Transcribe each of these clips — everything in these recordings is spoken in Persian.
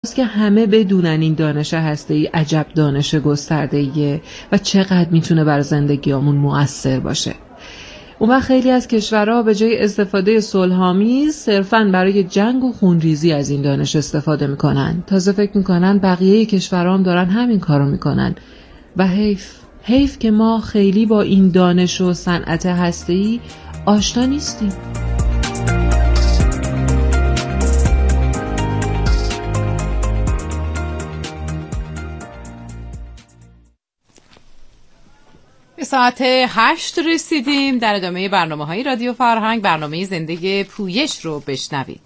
که همه بدونن این دانش هسته‌ای عجب دانش گسترده‌ایه و چقدر میتونه بر زندگیامون مؤثر باشه. اون وقت خیلی از کشورها به جای استفاده صلح‌آمیز صرفاً برای جنگ و خونریزی از این دانش استفاده میکنن. تازه فکر میکنن بقیه کشورها هم دارن همین کارو میکنن و حیف که ما خیلی با این دانش و صنعت هسته‌ای آشنا نیستیم. به ساعت 8 رسیدیم. در ادامه برنامه‌های رادیو فرهنگ برنامه زندگی پویش رو بشنوید.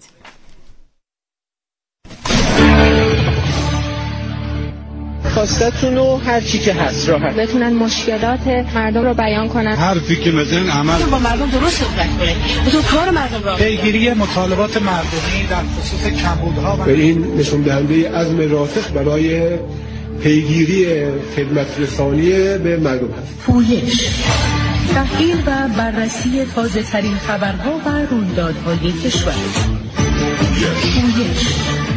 خواستتون رو هر چی که هست راحت بتونن مشکلات مردم رو بیان کنن، حرفی که مثلا عمل با مردم درست صحبت کنه، بتون کار مردم را پیگیری مطالبات مردمی در خصوص کمبودها و این نشون دهنده عزم راسخ برای پیگیری خدمت رسانی به مردم هست. پویش، تحلیل و بررسی تازه ترین خبرها و رویدادهای کشور. پویش.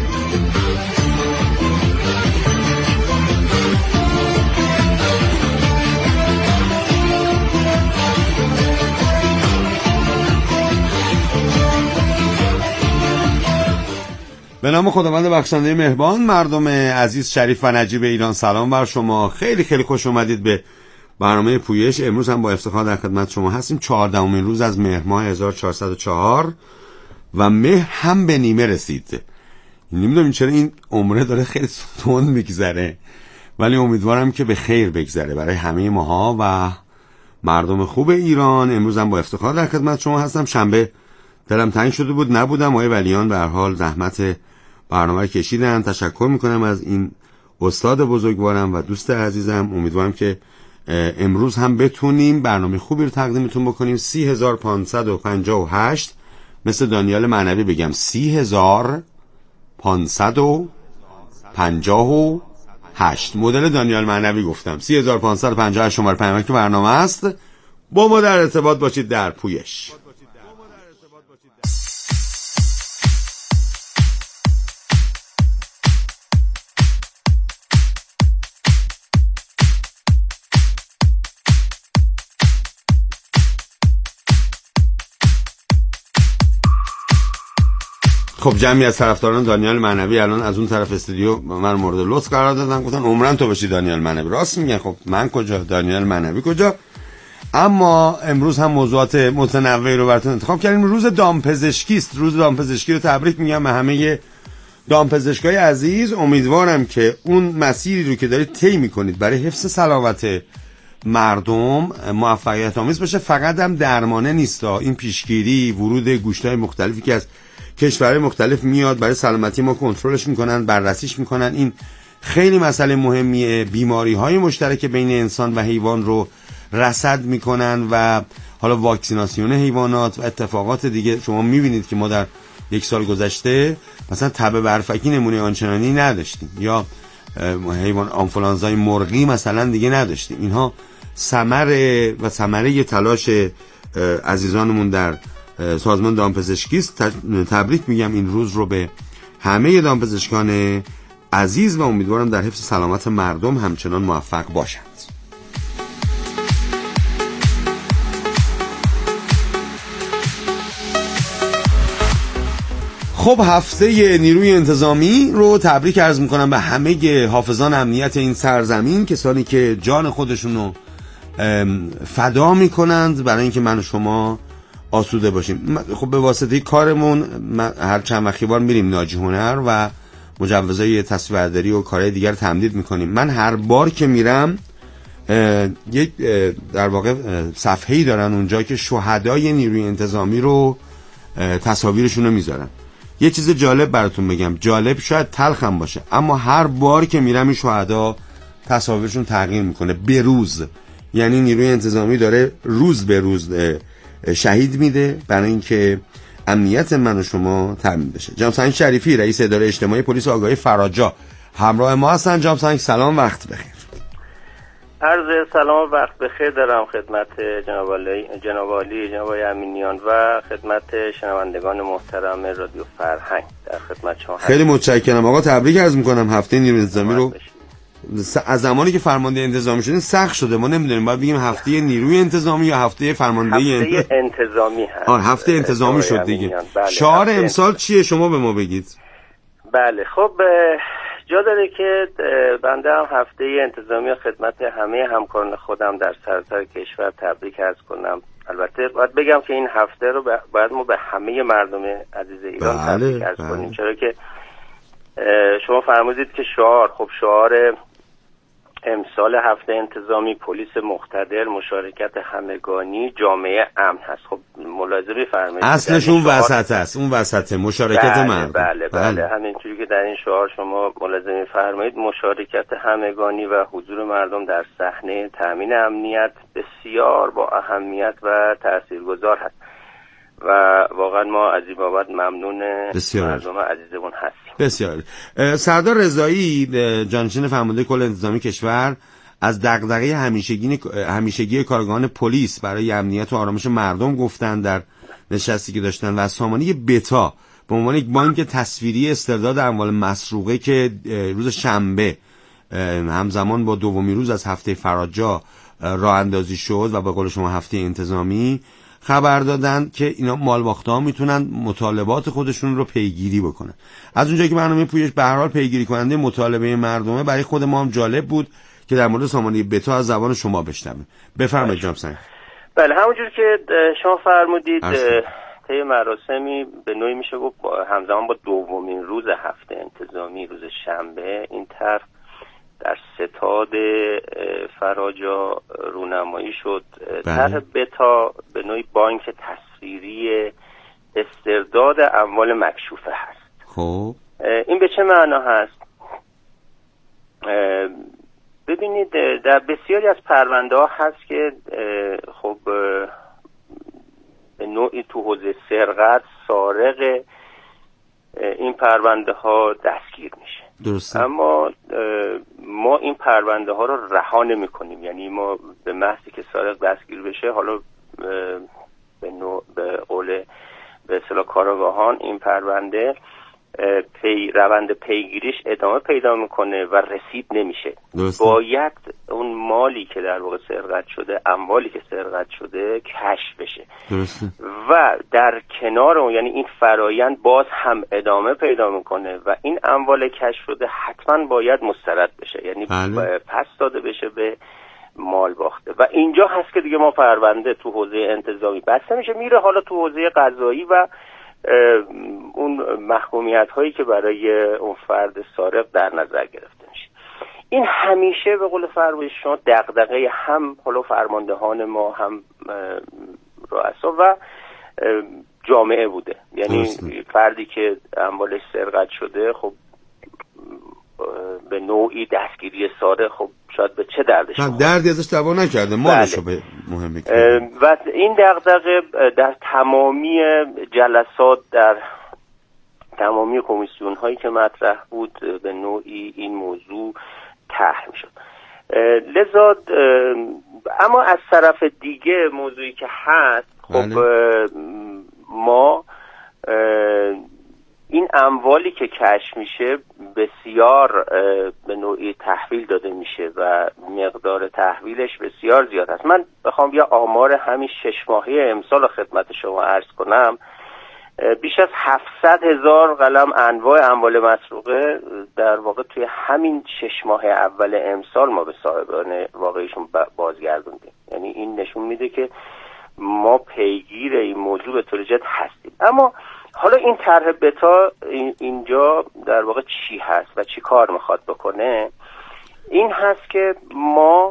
به نام خداوند بخشنده مهربان. مردم عزیز، شریف و نجیب ایران، سلام بر شما. خیلی خیلی خوش اومدید به برنامه پویش. امروز هم با افتخار در خدمت شما هستیم. 14مین روز از مهر ماه 1404 و مهر هم به نیمه رسید. نمیدونم چرا این عمره داره خیلی تند میگذره، ولی امیدوارم که به خیر بگذره برای همه ماها و مردم خوب ایران. امروز هم با افتخار در خدمت شما هستم. شنبه دلم تنگ شده بود نبودم. آقای ولیان به هر حال زحمت برنامه کشیدن. تشکر میکنم از این استاد بزرگوارم و دوست عزیزم. امیدوارم که امروز هم بتونیم برنامه خوبی رو تقدیمتون بکنیم. 3558 مثل دانیال معنوی بگم 3558 مدل دانیال معنوی گفتم. 3558 شماره پیامک برنامه است. با ما در ارتباط باشید در پویش. خب جمعی از طرفداران دانیال معنوی الان از اون طرف استودیو من مورد لطف قرار دادن، گفتن عمرن تو باشی دانیال معنوی. راست میگن. خب من کجا، دانیال معنوی کجا؟ اما امروز هم موضوعات متنوعی رو براتون انتخاب کردیم. روز دامپزشکی است. روز دامپزشکی رو تبریک میگم به همه دامپزشکای عزیز. امیدوارم که اون مسیری رو که دارید طی میکنید برای حفظ سلامت مردم موفقیت آمیز باشه. فقط هم درمانه نیست، این پیشگیری، ورود گوشت‌های مختلفی که از کشورهای مختلف میاد برای سلامتی ما کنترلش میکنن، بررسیش میکنن. این خیلی مسئله مهمیه. بیماری‌های مشترک بین انسان و حیوان رو رصد میکنن و حالا واکسیناسیون حیوانات و اتفاقات دیگه. شما میبینید که ما در یک سال گذشته مثلا تب برفکی نمونه آنچنانی نداشتیم، یا حیوان آنفولانزای مرغی مثلا دیگه نداشتیم. اینها ثمره تلاش عزیزانمون در سازمان دامپزشکی است. تبریک میگم این روز رو به همه دامپزشکان عزیز و امیدوارم در حفظ سلامت مردم همچنان موفق باشند. خب هفته نیروی انتظامی رو تبریک عرض میکنم به همه حافظان امنیت این سرزمین، کسانی که جان خودشونو فدا میکنند برای اینکه من و شما آسوده باشیم. خب به واسطه کارمون هر چند وقتی بار میریم ناجی هنر و مجوزهای تصویرداری و کارهای دیگر تمدید میکنیم. من هر بار که میرم یک در واقع صفحه‌ای دارن اونجا که شهدای نیروی انتظامی رو تصاویرشون رو میذارن. یه چیز جالب براتون بگم، جالب شاید تلخم باشه، اما هر بار که میرم این شهدا تصاویرشون تغییر میکنه به روز. یعنی نیروی انتظامی داره روز به روز شهید میده برای اینکه امنیت من و شما تامین بشه. جناب سنگ شریفی رئیس اداره اجتماعی پلیس آگاهی فراجا همراه ما هستن. جناب سنگ سلام، وقت بخیر. عرض سلام و وقت بخیر دارم خدمت جناب علی امینیان و خدمت شنوندگان محترم رادیو فرهنگ. در خدمت شما خیلی متشکرم آقا. تبریک عرض میکنم. هفته نیروی انتظامی رو از زمانی که فرمانده انتظامی شدین سخت شده، ما نمیدونیم باید بگیم هفته نیروی انتظامی یا هفته فرمانده انتظامی هست. هفته انتظامی شد دیگه. شعار امسال چیه شما به ما بگید؟ بله خب جا داره که بنده هم هفته انتظامی خدمت همه همکاران خودم در سراسر کشور تبریک عرض کنم. البته باید بگم که این هفته رو باید ما به همه مردم عزیز ایران تبریک عرض کنیم، چرا که شما فرمودید که شعار امسال هفته انتظامی پلیس مقتدر، مشارکت همگانی، جامعه امن هست. خب ملاحظه بفرمایید اصلش اون وسط است، اون وسط مشارکت مردم. بله همینجوری که در این شعار شما ملاحظه می‌فرمایید مشارکت همگانی و حضور مردم در صحنه تامین امنیت بسیار با اهمیت و تاثیرگذار هست و واقعا ما از این بابت ممنون مردم عزیزمون هستیم. بسیار. سردار رضایی جانشین فرمانده کل انتظامی کشور از دغدغه همیشگی کارگاهان پلیس برای امنیت و آرامش مردم گفتن در نشستی که داشتن و از سامانه بتا به عنوان یک بانک تصویری استرداد اموال مسروقه که روز شنبه همزمان با دومین روز از هفته فرجا راه اندازی شد و به قول شما هفته انتظامی خبر دادن که اینا مالباخته‌ها میتونن مطالبات خودشون رو پیگیری بکنن. از اونجایی که برنامه پویش به هر حال پیگیری کننده مطالبه مردمه، برای خود ما هم جالب بود که در مورد سامانه بتا از زبان شما بشنویم. بفرمایید جناب سنگ. بله همونجور که شما فرمودید طی مراسمی به نوعی میشه گفت همزمان با دومین روز هفته انتظامی روز شنبه این طرح در ستاد فراجا رونمایی شد. طرح بتا به نوعی بانک تصویری استرداد اموال مکشوفه هست. خب این به چه معنا هست؟ ببینید در بسیاری از پرونده ها هست که خب به نوعی تو حوزه سرقت سارق این پرونده ها دستگیر میشه. درسته. اما ما این پرونده ها رو رها نمی کنیم، یعنی ما به محضی که سارق دستگیر بشه حالا به قول به اصطلاح کارآگاهان این پرونده روند پیگیریش ادامه پیدا میکنه و رسید نمیشه. درسته. باید اون مالی که در واقع سرقت شده، اموالی که سرقت شده کشف بشه. درسته. و در کنار اون یعنی این فرایند باز هم ادامه پیدا میکنه و این اموال کشف شده حتما باید مسترد بشه، یعنی پس داده بشه به مال باخته. و اینجا هست که دیگه ما پرونده تو حوزه انتظامی بسته میشه میره حالا تو حوزه قضایی و اون محکومیت هایی که برای اون فرد سارق در نظر گرفته میشه. این همیشه به قول فرمایش شما دغدغه هم حالا فرماندهان ما هم رؤسا و جامعه بوده، یعنی فردی که اموالش سرقت شده خب به نوعی دستگیری سارق خب شاید به چه دردش بخوره، دردی ازش دعوا نکرده مالشو به مهمه و این دغدغه در تمامی جلسات در تمامی کمیسیون هایی که مطرح بود به نوعی این موضوع طرح میشد. لذا اما از طرف دیگه موضوعی که هست خب ما این اموالی که کشف میشه بسیار به نوعی تحویل داده میشه و مقدار تحویلش بسیار زیاد است. من بخوام یه آمار همین 6 ماهه امسال خدمت شما عرض کنم، بیش از 700,000 قلم انواع اموال مسروقه در واقع توی همین 6 ماه اول امسال ما به صاحبان واقعیشون بازگردوندیم. یعنی این نشون میده که ما پیگیر این موضوع به طور جد هستیم. اما حالا این طرح بتا اینجا در واقع چی هست و چی کار میخواد بکنه؟ این هست که ما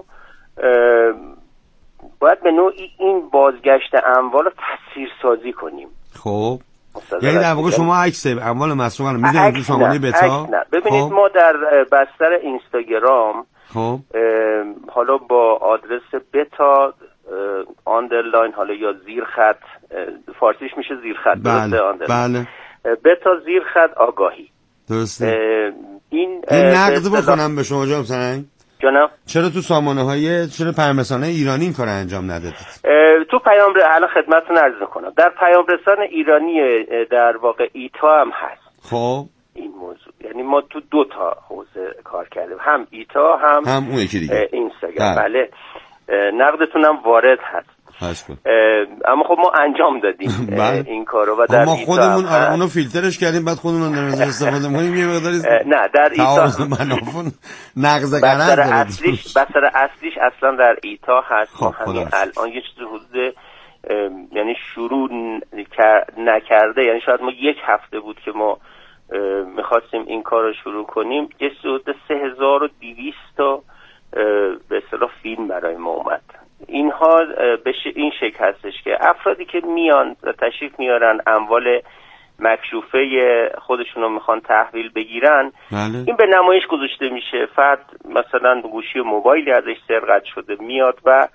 باید به نوعی این بازگشت اموال رو تصویرسازی کنیم. خب یعنی در واقع شما عکس اموال مسروقه رو میذارید تو سامانه بتا؟ نه. ببینید ما در بستر اینستاگرام خب حالا با آدرس بتا آندرلاین حالا یا زیرخط، فارسیش میشه زیرخط، بله بله، بتا زیرخط آگاهی. درسته. این نقد بکنم به شما جناب سنگ، جانم چرا تو چرا پیام رسانه ایرانی این کار انجام ندادید؟ تو الان خدمتتون عرض میکنم در پیام رسان ایرانی در واقع ایتا هم هست خب این موضوع، یعنی ما تو 2 تا حوزه کار کردیم، هم ایتا هم اون یکی دیگه اینستاگرام. بله نقدتون هم وارد هست. اما خب ما انجام دادیم این کارو و در ما خودمون اونو فیلترش کردیم، بعد خودمون در نظر استفاده می‌کنیم. یه مقداری نه در ایتا منافون نقض بستر اصلیش اصلا در ایتا هست. خب همین الان یه چیز حدود یعنی شروع نکرده، یعنی شاید ما 1 هفته بود که ما میخواستیم این کار رو شروع کنیم، یه حدود 3200 تا به اصطلاح فیلم برای ما اومد. اینها به این شکل هستش که افرادی که میان تشریف میارن اموال مکشوفه خودشون رو میخوان تحویل بگیرن، بله. این به نمایش گذاشته میشه. فرد مثلا گوشی موبایلی ازش سرقت شده میاد و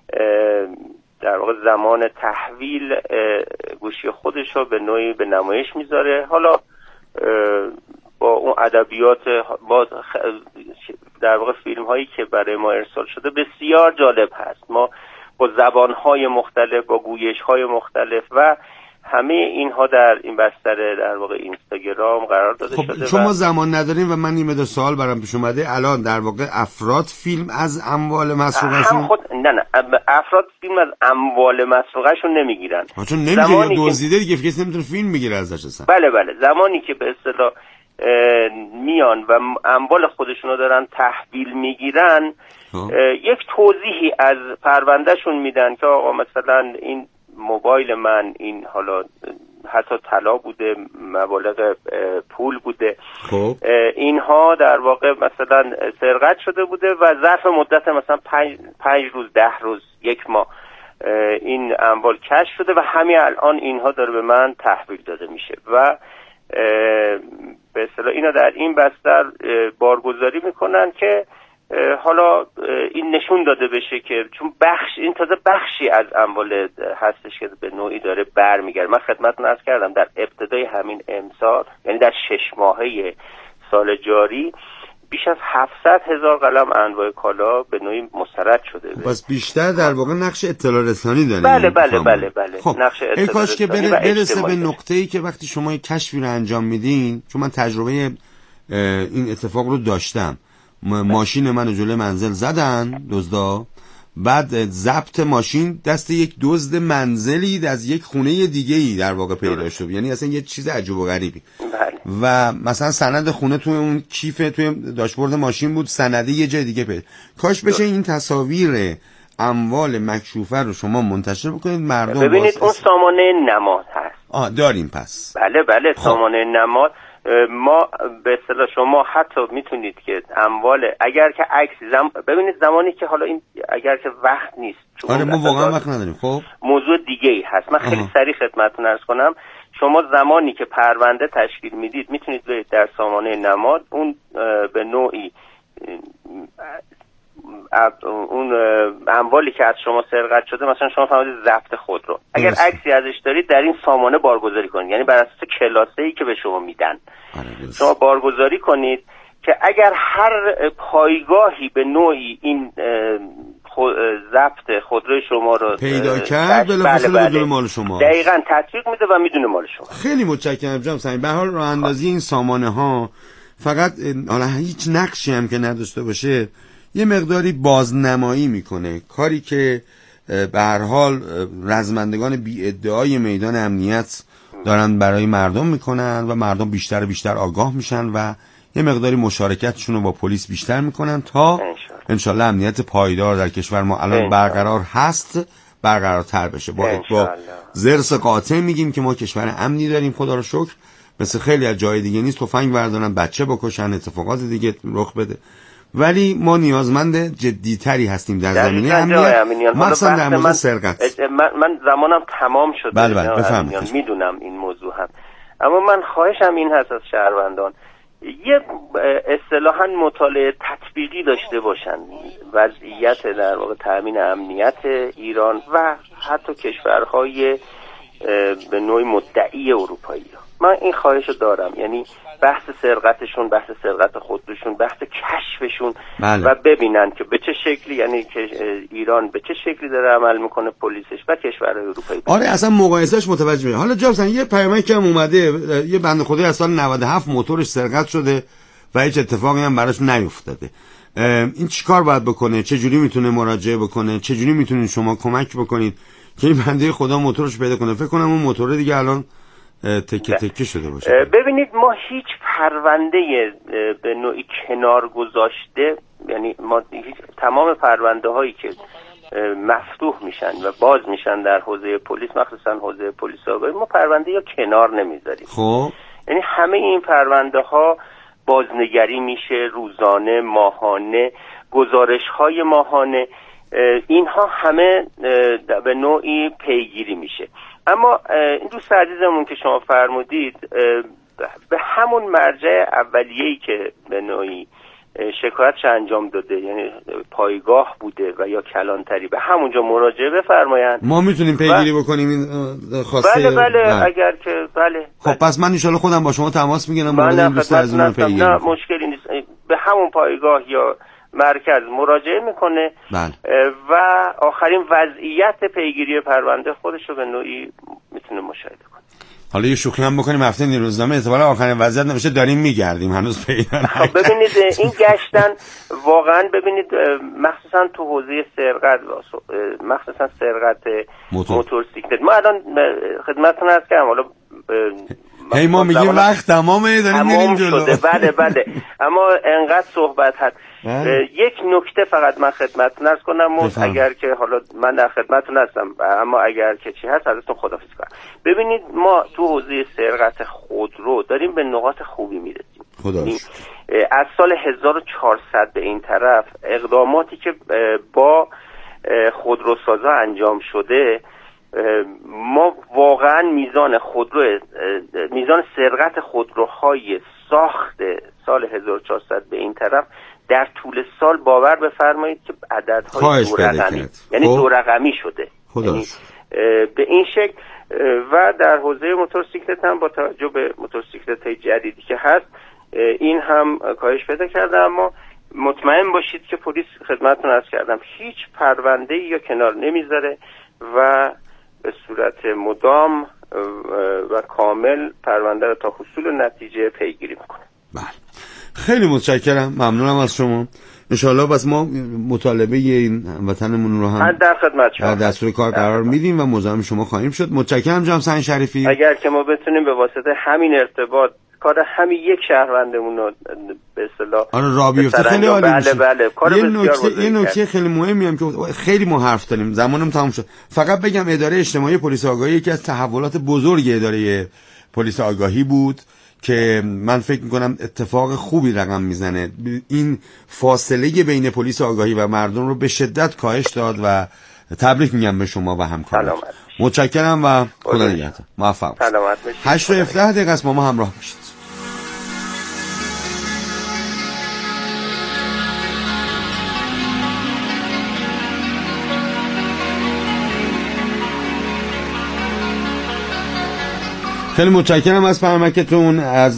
در واقع زمان تحویل گوشی خودش رو به نوعی به نمایش میذاره. حالا با اون ادبیات با در واقع فیلم هایی که برای ما ارسال شده بسیار جالب هست. ما با زبان های مختلف، با گویش های مختلف و همه اینها در این بستر در واقع اینستاگرام قرار داده شده. چون ما زمان نداریم و من این سوال برام پیش اومده، الان در واقع افراد فیلم از اموال مسروقشون نه افراد فیلم از اموال مسروقشون نمیگیرن، چون نمیگه دزدیده دیگه، کسی نمیتونه فیلم بگیره ازش اصلا. بله زمانی که به اصطلاح میان و اموال خودشون رو دارن تحویل میگیرن، یک توضیحی از پروندهشون میدن که آقا مثلا این موبایل من این حالا حتی طلا بوده، مبالغ پول بوده، خب اینها در واقع مثلا سرقت شده بوده و ظرف مدت مثلا 5 روز 10 روز 1 ماه این اموال کشف شده و همین الان اینها داره به من تحویل داده میشه و به اصطلاح اینا در این بستر بارگذاری میکنن که حالا این نشون داده بشه که چون این تازه بخشی از اموال هستش که به نوعی داره برمیگرده. من خدمتتون عرض کردم در ابتدای همین امسال، یعنی در 6 ماهه سال جاری، بیش از 700,000 قلم انواع کالا به نوعی مسترد شده. پس بیشتر در واقع نقش اطلاع رسانی داره. بله. خب نقش اطلاع کاش که برسه به نقطه‌ای که وقتی شما یک کشفی رو انجام میدین، چون من تجربه این اتفاق رو داشتم، ماشین منو جلوی منزل زدن دزدا، بعد ضبط ماشین دست یک دزد منزلی از یک خونه دیگه‌ای در واقع پیدا شد. یعنی اصلا یه چیز عجیب و غریبی. و مثلا سند خونه توی اون کیف توی داشبورد ماشین بود، سنده یه جای دیگه پیدا. کاش بشه این تصاویر اموال مکشوفه رو شما منتشر بکنید، مردم ببینید. اون سامانه نماد هست. داریم پس. بله سامانه نماد. ما به اصطلاح شما حتی میتونید که اموال اگر که ببینید زمانی که حالا این اگر که وقت نیست، آره ما واقعا وقت نداریم. خب موضوع دیگه ای هست. من خیلی سریع خدمتتون عرض کنم. شما زمانی که پرونده تشکیل میدید میتونید برید در سامانه نماد، اون به نوعی اون اموالی که از شما سرقت شده، مثلا شما فرمودید ضبط خودرو، اگر عکسی ازش دارید در این سامانه بارگذاری کنید، یعنی بر اساس کلاسه‌ای که به شما میدن شما بارگذاری کنید که اگر هر پایگاهی به نوعی این ضبط خودروی شما رو پیدا کرد، بلافاصله بدون مال شما دقیقاً تطبیق میده و میدونه مال شما. خیلی متشکرم جناب سعید. به هر حال راه اندازی این سامانه ها فقط حالا هیچ نقشی هم که نداشته باشه، یه مقداری بازنمایی میکنه، کاری که به هر حال رزمندگان بی ادعای میدان امنیت دارن برای مردم میکنن و مردم بیشتر و بیشتر آگاه میشن و یه مقداری مشارکتشون رو با پلیس بیشتر میکنن تا انشالله امنیت پایدار در کشور ما الان برقرار هست، برقرارتر بشه. با زرس قاطع میگیم که ما کشور امنی داریم، خدا رو شکر. مثل خیلی از جای دیگه نیست تفنگ بردارن بچه بکشن، اتفاقات دیگه رخ بده، ولی ما نیازمند جدیتری هستیم در زمینه امنیت، مثلا در مورد سرقت. من زمانم تمام شده. بله بفرمایید. میدونم این موضوع هم، اما من خواهشم این هست از شهروندان یه اصطلاحاً مطالعه تطبیقی داشته باشن وضعیت در واقع تامین امنیت ایران و حتی کشورهای به نوعی مدعی اروپایی. من این خواهش رو دارم، یعنی بحث سرقتشون، بحث سرقت خودروشون، بحث کشفشون بله. و ببینن که به چه شکلی، یعنی که ایران به چه شکلی داره عمل میکنه پلیسش و کشورهای اروپایی. آره اصلا مقایسهش متوجه میشه. حالا جابسن یه پیامکی که هم اومده، یه بنده خدایی از سال 97 موتورش سرقت شده و هیچ اتفاقی هم براش نیفتاده. این چیکار باید بکنه؟ چه جوری میتونه مراجعه بکنه؟ چه جوری میتونید شما کمک بکنید که این بنده خدا موتورش پیدا کنه؟ فکر کنم اون موتور دیگه الان تکه تکه شده باشه. ببینید ما هیچ پرونده به نوعی کنار گذاشته، یعنی ما تمام پرونده هایی که مفتوح میشن و باز میشن در حوزه پلیس، مخصوصا حوزه پلیس آگاهی، ما پرونده یا کنار نمیذاریم. خب یعنی همه این پرونده ها بازنگری میشه، روزانه، ماهانه، گزارش های ماهانه، اینها همه به نوعی پیگیری میشه. اما این دوست عزیزمون که شما فرمودید به همون مرجع اولیه‌ای که به نوعی شکایتش انجام داده، یعنی پایگاه بوده و یا کلانتری، به همونجا مراجعه بفرمایند. ما میتونیم پیگیری بکنیم این خواسته؟ بله اگر که بله. خب پس من ان شاءالله خودم با شما تماس میگیرم، من این دوست عزیزمون پیگیری. نه مشکلی نیست، به همون پایگاه یا مرکز مراجعه میکنه. بله. و آخرین وضعیت پیگیری پرونده خودش رو به نوعی میتونه مشاهده کنه. حالا یه شوخی هم بکنیم، هفته این روزنامه احتمالاً آخرین وضعیت نمیشه داریم میگردیم هنوز پیدا نکردیم. ببینید این گشتن واقعا، ببینید مخصوصا تو حوزه سرقت، مخصوصا سرقت موتورسیکلت، ما الان خدمتتون عرض کردم، حالا هی ما میگیم وقت تمامه داریم میریم جلو. بله اما انقدر صحبت هست. یک نکته فقط من خدمتتون عرض کنم، اگر که حالا من در خدمتتون هستم، اما اگر که چی هست ازتون خداحافظی کنم. ببینید ما تو حوزه سرقت خودرو داریم به نقاط خوبی میرسیم. از سال 1400 به این طرف اقداماتی که با خودروسازا انجام شده، ما واقعا میزان سرقت خودروهای ساخت سال 1400 به این طرف در طول سال باور بفرمایید که عددهای دو رقمی، یعنی دو رقمی شده. یعنی به این شکل. و در حوزه موتورسیکلت هم با توجه به موتورسیکلت‌های جدیدی که هست این هم کاهش پیدا کرده. اما مطمئن باشید که پلیس خدمتتون عرض کردم هیچ پرونده‌ای یا کنار نمیذاره و به صورت مدام و کامل پرونده رو تا حصول نتیجه پیگیری میکنه. بله خیلی متشکرم، ممنونم از شما. انشالله بس ما مطالبه این وطنمون رو هم در خدمت شما در دستور کار قرار میدیم و مزاحم شما خواهیم شد. متشکرم جناب سعید شریفی. اگر که ما بتونیم به واسطه همین ارتباط کار همین یک شهروندمون رو به اصطلاح راه بیفته خیلی عالی میشه. بله یه نکته خیلی مهمی هم که خیلی ما حرف داریم، زمانم تموم شد. فقط بگم اداره اجتماعی پلیس آگاهی یکی از تحولات بزرگ اداره پلیس آگاهی بود که من فکر میکنم اتفاق خوبی رقم میزنه. این فاصله بین پلیس آگاهی و مردم رو به شدت کاهش داد و تبریک میگم به شما و همکاران. متشکرم و خدا نگهدار. موفق باشید. 8 تا 17 دقیقه است، با ما همراه باشید. خیلی متشکرم از پیامکتون از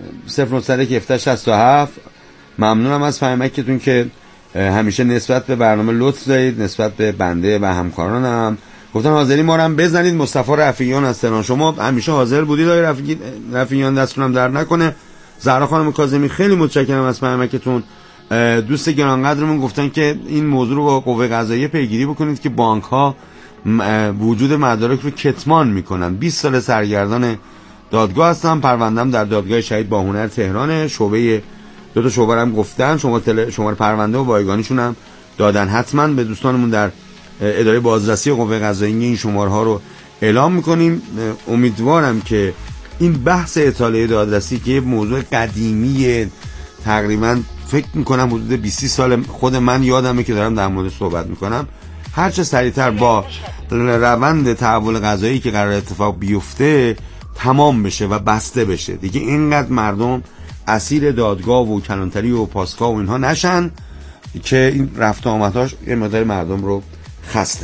091767. ممنونم از پیامکتون که همیشه نسبت به برنامه لطف دارید، نسبت به بنده و همکارانم. گفتن حاضری ما رو هم بزنید. مصطفی رفیعیان از تهران، شما همیشه حاضر بودید آقای رفیعیان، دستتونم در نکنه. زهرا خانم کاظمی خیلی متشکرم از پیامکتون. دوست گرانقدرمون گفتن که این موضوع رو با قوه قضاییه پیگیری بکنید که بانک ها وجود مدارک رو کتمان میکنن. 20 سال سرگردان دادگاه هستم، پروندم در دادگاه شهید باهنر تهران، شعبه 2 تا شعبه هم گفتن، شماره پرونده و بایگانیشون هم دادن. حتما به دوستانمون در اداره بازرسی قوه قضاییه این شماره ها رو اعلام میکنیم. امیدوارم که این بحث اطاله دادرسی که یه موضوع قدیمیه، تقریبا فکر میکنم حدود 20 سال خود من یادمه که دارم در مورد صحبت میکنم، هرچه سریعتر با روند تحول قضایی که قرار اتفاق بیفته تمام بشه و بسته بشه. دیگه اینقدر مردم اسیر دادگاه و کلانتری و پاسگاه و اینها نشن که این رفت آمدهاش یه مقدار مردم رو خسته.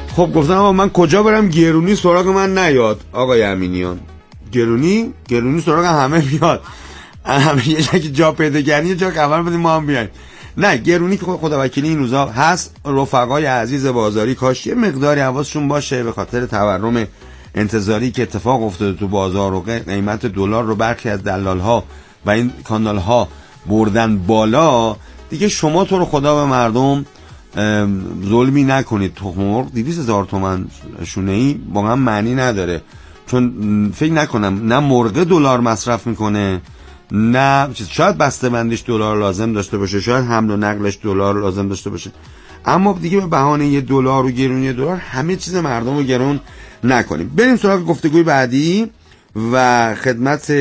خب گفتم آقا من کجا برم گرونی سراغ من نیاد آقای امینیان. گرونی سراغ همه میاد، همه یه جا پیدا کردن یه جا خبر بدیم ما هم بیایم. نه گرونی که خدا وکیلی این روزا هست. رفقای عزیز بازاری کاش یه مقداری حواسشون باشه به خاطر تورم انتظاری که اتفاق افتاده تو بازار و قیمت دلار رو برخی از دلال‌ها و این کانال‌ها بردن بالا. دیگه شما تو رو خدا به مردم ظلمی نکنید. تخم مرغ 200,000 تومان شونه‌ای واقعا معنی نداره، چون فکر نکنم نه مرغ دلار مصرف میکنه نه شاید بسته‌بندیش دلار لازم داشته باشه، شاید حمل و نقلش دلار لازم داشته باشه، اما دیگه به بهانه یه دلار و گرونی دلار همه چیز مردم رو گرون نکنیم. بریم سراغ گفتگوی بعدی و خدمت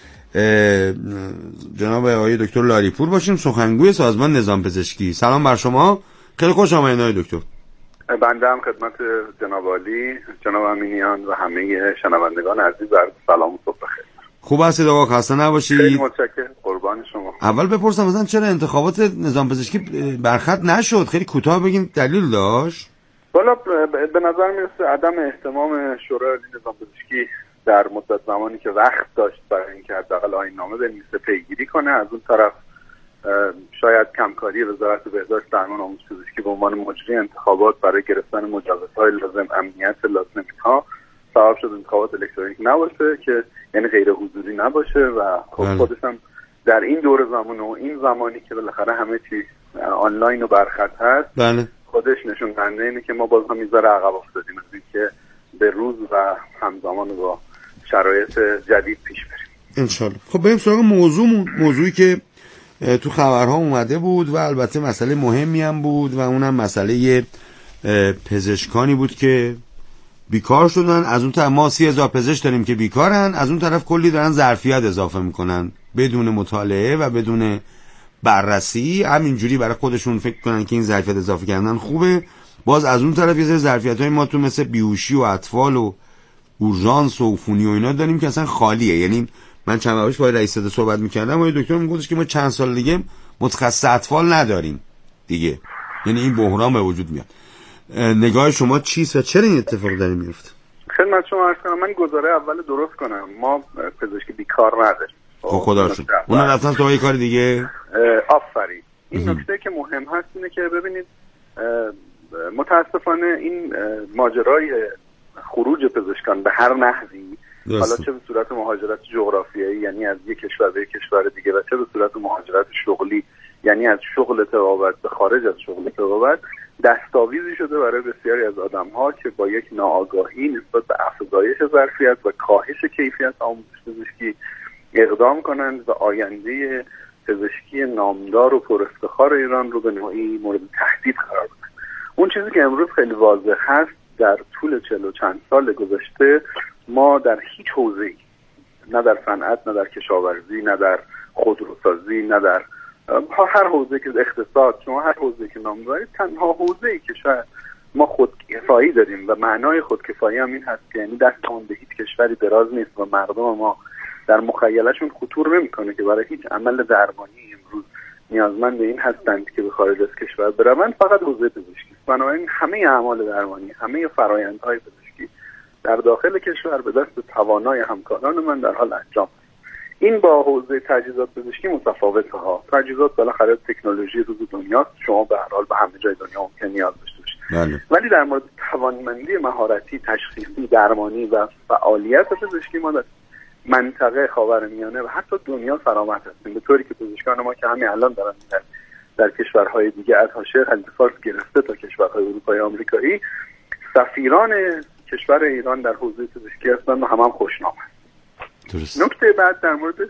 جناب آقای دکتر لاریپور باشیم، سخنگوی سازمان نظام پزشکی. سلام بر شما، خیلی خوش آمدید آقای دکتر. بنده هم خدمت جناب عالی، جناب امینیان و همه شنوندگان عزیز عرض سلام و صبح بخیر. خوب هستید آقا؟ خسته نباشید. خیلی متشکرم، قربان شما. اول بپرسم مثلا چرا انتخابات نظام پزشکی برخط نشد؟ خیلی کوتاه بگین دلیل داشت؟ والا به نظر میرسه عدم اهتمام شورای نظام پزشکی در مدت زمانی که وقت داشت برای اینکه حداقل آیین‌نامه بنویسه پیگیری کنه. از اون طرف شاید کمکاری وزارت بهداشت درمان آموزش پزشکی به عنوان مجری انتخابات برای گرفتن مجوزهای لازم، امنیت لازم ها سبب شد انتخابات الکترونیک نباشه، که یعنی غیر حضوری نباشه و خودش هم در این دور زمان و این زمانی که بالاخره همه چی آنلاین و برخط هست خودش نشون دهنده اینه که ما باز هم میذاره عقب افتادیم از اینکه به روز و همزمان با شرایط جدید پیش بریم انشالله. خب بریم سراغ موضوعی که تو خبرها اومده بود و البته مسئله مهمی هم بود و اونم مسئله پزشکانی بود که بیکار شدن. از اون طرف ما 30,000 پزشک داریم که بیکارن، از اون طرف کلی دارن ظرفیت اضافه میکنن بدون مطالعه و بدون بررسی، همینجوری برای خودشون فکر کنن که این ظرفیت اضافه کردن خوبه. باز از اون طرف یه سری ظرفیت‌های ما تو مثل بیهوشی و اطفال و اورژانس و عفونی و اینا داریم که اصلا خالیه. یعنی من چند وقت با رئیس صحبت می‌کردم و دکتر میگفتش که ما چند سال دیگه متخصص اطفال نداریم دیگه، یعنی این بحران به وجود میاد. نگاه شما چیست و چرا این اتفاق داره میفته؟ خدمت شما عرض کنم، من گزاره اول درست کنم، ما پزشکی بیکار نداریم. خدا رو شکر. اون رفتن تو یه کار دیگه. آفرین. این نکته که مهم هست اینه که ببینید متاسفانه این ماجرای خروج پزشکان به هر نحوی، حالا چه به صورت مهاجرت جغرافیایی یعنی از یک کشور به یک کشور دیگه و چه به صورت مهاجرت شغلی یعنی از شغل تقاوت به خارج از شغل تقاوت، دستاویزی شده برای بسیاری از آدم‌ها که با یک ناآگاهی نسبت به افزایش ظرفیت و کاهش کیفیت آموزش پزشکی اقدام کنند و آینده پزشکی نامدار و پرافتخار ایران رو به نوعی مورد تهدید قرار بدن. اون چیزی که امروز خیلی واضح هست، در طول 40 و چند سال گذشته ما در هیچ حوزه‌ای، نه در صنعت، نه در کشاورزی، نه در خودروسازی، نه در هر حوزه که اقتصاد، شما هر حوزه که نام ببرید، تنها حوزه‌ای که شاید ما خودکفایی داریم و معنای خودکفایی هم این هست که یعنی دستمون به هیچ کشوری دراز نیست و مردم ما در مخیلشون خطور نمیکنه که برای هیچ عمل درمانی امروز نیازمند این هستند که به خارج از کشور بروند، فقط حوزه پزشکی است. بنابراین همه اعمال درمانی، همه فرآیندهای پزشکی در داخل کشور به دست توانای همکاران من در حال انجام. این با حوزه تجهیزات پزشکی متفاوته ها. تجهیزات بالاخره تکنولوژی روز دنیاست، شما به هر حال به همه جای دنیا ممکن نیاز داشته باشید. ولی در مورد توانمندی مهارتی، تشخیصی، درمانی و فعالیت پزشکی ما در منطقه خاورمیانه و حتی دنیا فرامت هستیم، به طوری که پزشکان ما که همین الان دارن در کشورهای دیگه از حاشیه خلیج گرفته تا کشورهای اروپایی آمریکایی سفیران کشور ایران در حوزه پزشکی هستند و هم خوشنام هست. نکته بعد در مورد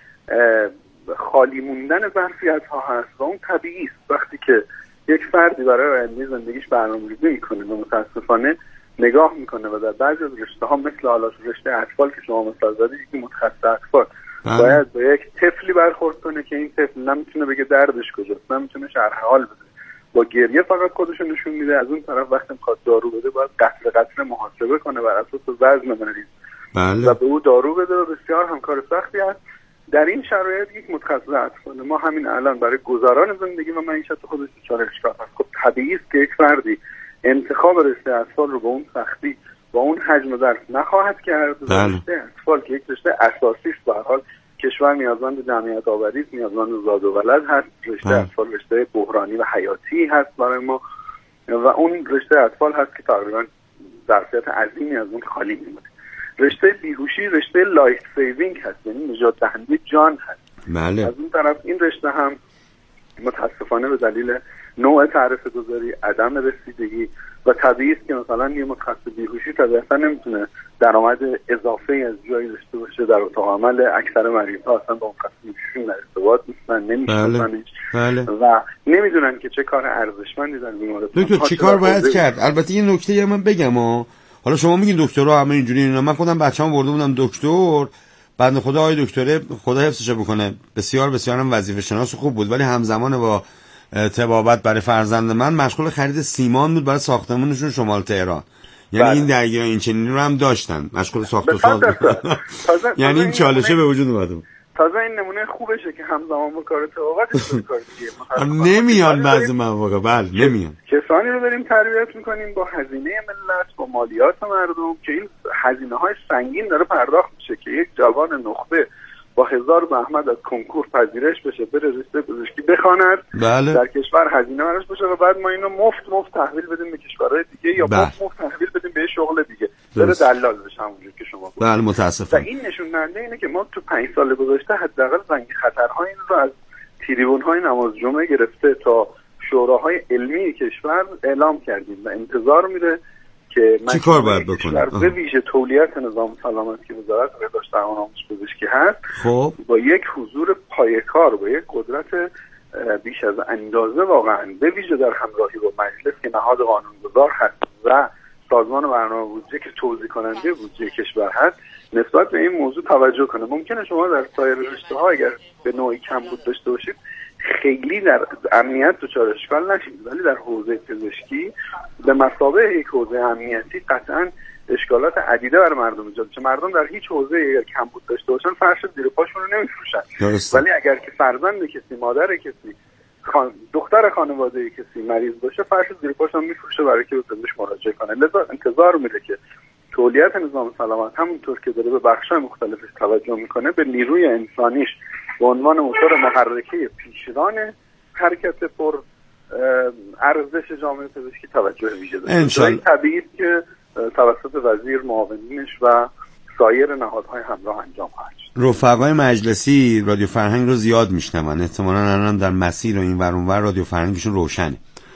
خالی موندن ظرفیت ها هست و اون طبیعی است. وقتی که یک فردی برای آینده زندگیش برنامه‌ریزی میکنه و متاسفانه نگاه میکنه و در بعضی از رشته ها مثل حالا رشته اطفال که شما مثال زدید که متخصص اطفال باید با یک طفلی برخورد کنه که این طفل نمیتونه بگه دردش کجاست، نمیتونه شرح حال بده، با گریه فقط خودش نشون میده. از اون طرف وقتی میخواد دارو بده باید قطره قطره محاسبه کنه بر اساس وزن مریض و به او دارو بده و بسیار هم کار سختی است. در این شرایط یک متخصص اطفال ما همین الان برای گذران زندگی و معیشت خودش دچار اشکال است. خب طبیعی است که یک فردی انتخاب رشته اطفال رو با اون سختی با اون حجم درس نخواهد کرد. رشته اطفال که یک رشته اساسی است، به هر حال کشور نیازمند جمعیت آوری است، نیازمند زاد و ولد هست. رشته اطفال رشته بحرانی و حیاتی هست برای ما و اون رشته اطفال هست که تقریبا ظرفیت عظیمی از اون خالی میمونه. رشته بیهوشی رشته لایف سیوینگ هست، یعنی نجات دهنده جان هست. بله. از اون طرف این رشته هم متاسفانه به دلیل نوع تعرفه گذاری، عدم رسیدگی و طبیعی است که مثلا یه متخصص بیهوشی طبیعتا نمیتونه درآمد اضافه از جایی داشته باشه در اتاق عمل. اکثر مریض‌ها اصلا با متخصص بیهوشی در ارتباط نیستن، نمی‌شناسنش و نمیدونن که چه کار ارزشمندی در بیمارستان. دکتر چی کار باید کرد؟ البته یه نکته من بگم حالا شما میگین دکترها همه اینجوری اینا، من خودم بچه‌ام برده بودم دکتر، بنده خدا آقای دکتره خدا حفظش بکنه بسیار بسیار هم وظیفه شناس خوب بود، ولی همزمان با طبابت برای فرزند من مشغول خرید سیمان بود برای ساختمانشون شمال تهران. یعنی این درگیری این چنینی رو هم داشتن، مشغول ساخت و ساز. یعنی این چالشه به وجود اومده. تازه این نمونه خوبشه که همزمان با کار طبابتش به کار دیگه نمیان بعضی مواقع. بله نمیان. کسانی رو داریم تربیت میکنیم با هزینه ملت، با مالیات مردم که این هزینه‌های سنگین داره پرداخت میشه که یک جوان نخبه با 1000 زحمت از کنکور پذیرش بشه، بره رشته پزشکی بخواند، بله. در کشور هزینه براش بشه و بعد ما اینو مفت تحویل بدیم به کشورهای دیگه یا مفت تحویل بدیم به شغل دیگه، بره دلال بشه همونجوری که شما گفتید. بله متاسفم. و این نشون دهنده اینه که ما تو 5 سال گذشته حداقل زنگ خطرهای این رو از تریبون‌های نماز جمعه گرفته تا شوراهای علمی کشور اعلام کردیم و انتظار میره که چی کار باید بکنیم؟ به ویژه تولیت نظام سلامت که وزارت بهداشت درمان آموزش پزشکی هست، خب با یک حضور پایه‌کار، با یک قدرت بیش از اندازه واقعا به ویژه در همراهی با مجلس که نهاد قانونگذار هست و سازمان برنامه بودجه که توزیع کننده بودجه کشور هست، نسبت به این موضوع توجه کنه. ممکنه شما در سایر رشته‌ها اگر به نوعی کمبود داشته باشید خیلی در امنیت دچار اشکال نشید، ولی در حوزه پزشکی به مثابه یک حوزه امنیتی قطعاً اشکالات عدیده برای مردم ایجاد میشه. مردم در هیچ حوزه اگر کمبود داشته باشن فرش زیر پاشون رو نمیفروشن، ولی اگر که فرزند کسی، مادر کسی، دختر خانواده کسی مریض باشه فرش زیر پاشون میفروشه برای که به پزشک مراجعه کنه. لذا انتظار میره که تولیت نظام سلامت همونطور که داره به بخش‌های مختلفش توجه میکنه به نیروی انسانیش به عنوان موتور محرکه پیشران حرکت پر ارزش جامعه پزشکی توجه ویژه داره. این طبیعی که توسط وزیر، معاونینش و سایر نهادهای همراه انجام خواهد شد. رفقای مجلسی رادیو فرهنگ رو زیاد میشنون، احتمالاً الان در مسیر و این ور اون ور رادیو فرهنگشون روشنه.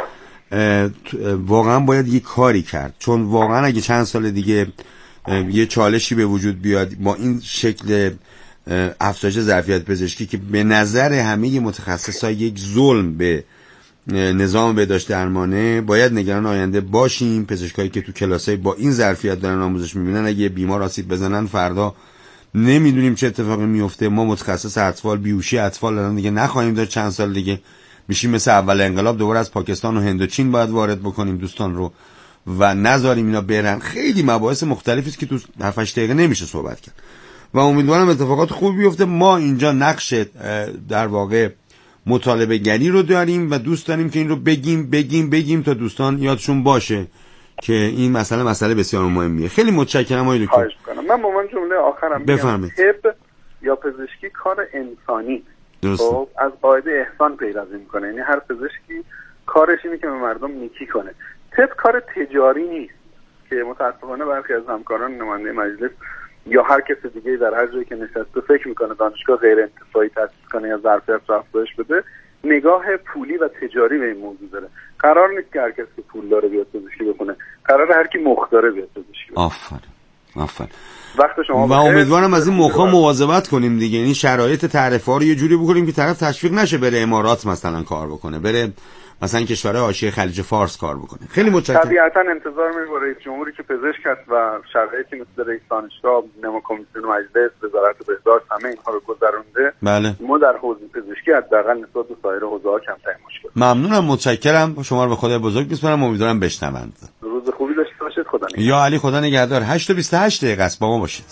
واقعا باید یک کاری کرد، چون واقعا اگه چند سال دیگه یه چالشی به وجود بیاد با این شکل افزایش ظرفیت پزشکی که به نظر همه متخصصا یک ظلم به نظام بهداشت درمانه، باید نگران آینده باشیم. پزشکایی که تو کلاسای با این ظرفیت دارن آموزش میبینن اگه بیمار آسیب بزنن فردا نمیدونیم چه اتفاقی میفته. ما متخصص اطفال، بیهوشی اطفال الان دیگه نخواهیم داشت، چند سال دیگه میشیم مثل اول انقلاب، دوباره از پاکستان و هند و چین باید وارد بکنیم دوستان رو و نذاریم اینا برن. خیلی مباحث مختلفی است که تو 7-8 دقیقه نمیشه صحبت کرد و امیدوارم اتفاقات خوبی بیفته. ما اینجا نقش در واقع مطالبه گری رو داریم و دوست داریم که این رو بگیم تا دوستان یادشون باشه که این مسئله بسیار مهمیه. خیلی متشکرم آقای دکتر. من با من جمله آخرم بفرمایید. طب یا پزشکی کار انسانی خب از قاعده احسان پیروی میکنه، یعنی هر پزشکی کارش اینه که به مردم نیکی کنه. طب کار تجاری نیست که متاسفانه برخی از همکاران نماینده مجلس یا هر کس دیگه در هر جایی که نشسته فکر میکنه دانشگاه غیر انتفاعی تأسیس کنه یا ظرفیت رو افزایش بده، نگاه پولی و تجاری به این موضوع داره. قرار نیست که هر کس که پول داره بیاد پزشکی بکنه، قرار هر کی مخ داره بیاد پزشکی بکنه. آفرین. وقت شما و امیدوارم از این موقع مواظبت کنیم دیگه، یعنی شرایط تعرفه‌ها رو یه جوری بکنیم که طرف تشویق نشه بره امارات مثلا کار بکنه، بره مثلا کشورهای حاشیه خلیج فارس کار بکنه. خیلی متشکرم. طبیعتا انتظار می‌کنم رئیس جمهوری که پزشک هست و شرایطی مثل رئیس دانشگاه، نما کمیسیون مجلس، وزارت بهداشت همه اینها رو گذرونده. بله. ما در حوزه پزشکی حداقل نسبت به سایر حوزه‌ها کمتر مشکل. ممنونم، متشکرم. شما رو به خدای بزرگ می‌سپارم، امیدوارم بشنوند. روز خوبی داشته باشید. خدا نگهدار. یا علی خدا نگهدار. 8:28 دقیقه است، با ما باشید.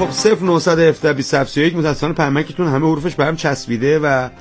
خب 0917 27 31 متاسفانه پیامکتون همه حروفش برام چسبیده و